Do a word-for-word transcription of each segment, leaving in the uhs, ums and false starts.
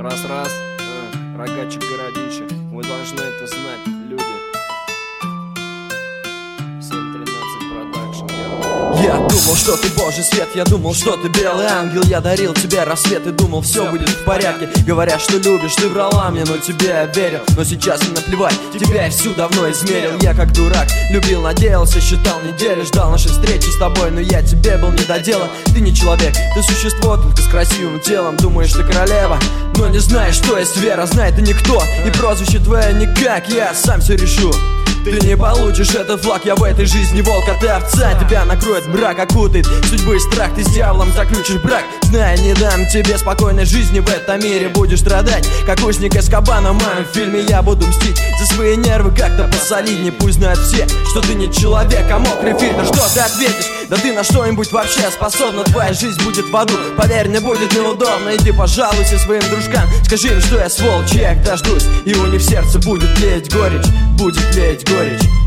Раз-раз, а, рогачик городище. Вы должны это знать, люди. семь тринадцать продакшн. Я думал, что ты божий свет, я думал, что ты белый ангел. Я дарил тебе рассвет и думал, все будет в порядке. Говорят, что любишь, ты врала мне, но тебе я верил. Но сейчас мне наплевать, тебя я всю давно измерил. Я как дурак, любил, надеялся, считал недели, ждал нашей встречи с тобой, но я тебе был недоделан. Ты не человек, ты существо, только с красивым телом. Думаешь, ты королева, но не знаешь, что есть вера. Знай, ты никто, и прозвище твое никак, я сам все решу. Ты не получишь этот флаг, я в этой жизни волк, а ты овца. Тебя накроет мрак, окутает судьбы и страх. Ты с дьяволом заключишь брак, зная, не дам тебе спокойной жизни в этом мире. Будешь страдать, как узник Азкабана в моем фильме. Я буду мстить за свои нервы как-то посолиднее. Пусть знают все, что ты не человек, а мокрый фильтр. Что ты ответишь? Да ты на что-нибудь вообще способна. Твоя жизнь будет в аду, поверь, мне будет неудобно. Иди пожалуйся своим дружкам, скажи им, что я сволочь, я их дождусь. И у них в сердце будет леять горечь, будет леять горечь.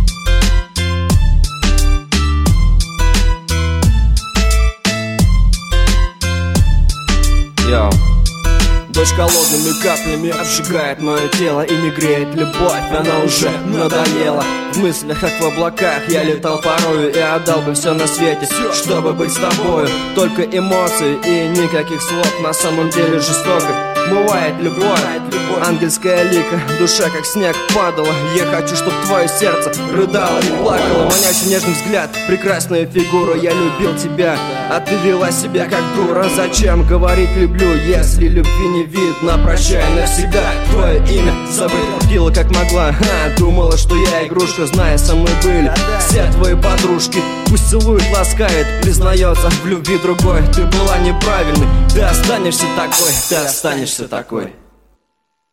Йоу. Дождь холодными каплями обжигает мое тело и не греет любовь, она уже надоела. В мыслях, как в облаках, я летал порою и отдал бы все на свете, чтобы быть с тобою. Только эмоции и никаких слов, на самом деле жестоко бывает любовь, ангельская лика, душа как снег падала. Я хочу, чтоб твое сердце рыдало и плакало. Манящий нежный взгляд, прекрасная фигура. Я любил тебя, а ты вела себя как дура. Зачем говорить люблю, если любви не видно? Прощай навсегда, твое имя забыть пила как могла. Ха, думала, что я игрушка, зная, со мной были все твои подружки. Пусть целует, ласкает, признается в любви другой. Ты была неправильной, ты останешься такой, ты останешься такой.